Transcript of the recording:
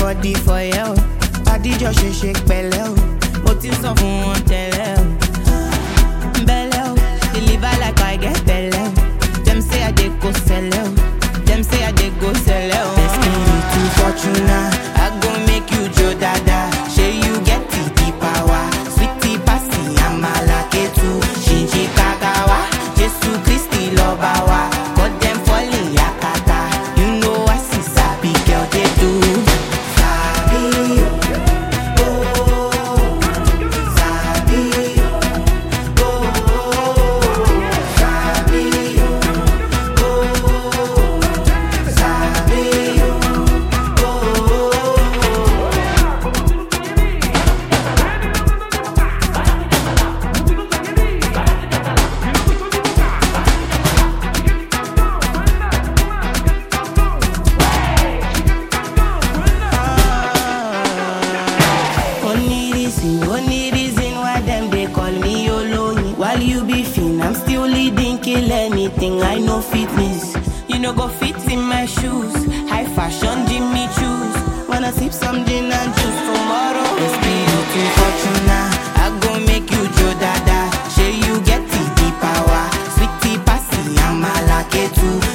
body for you. Body just shake pẹ̀lẹ́ o. Mo ti sọ fún wọn tẹ́lẹ̀ o. Belle o, deliver like I get belle o. Them say I dey go sell o. Them say I dey go sell o. Destiny to Fortuna, I go make you Joe Dada. Shey you get the power, sweetie passy amala ketu, shinji kagawa, Jesu Christi loba wa. Got them falling yakata, you know I see sabi girl they do. Sabi, oh, sabi, oh, sabi, oh, sabi, Only reason why them they call me Oloni. While you be fin, I'm still leading, kill anything. I know fitness, you know go fit in my shoes. High fashion, Jimmy choose. Wanna sip some gin and juice tomorrow? It's me looking Fortuna, I go make you Joe Dada. Shey you get the power, sweetie passy, I'm a lucky too.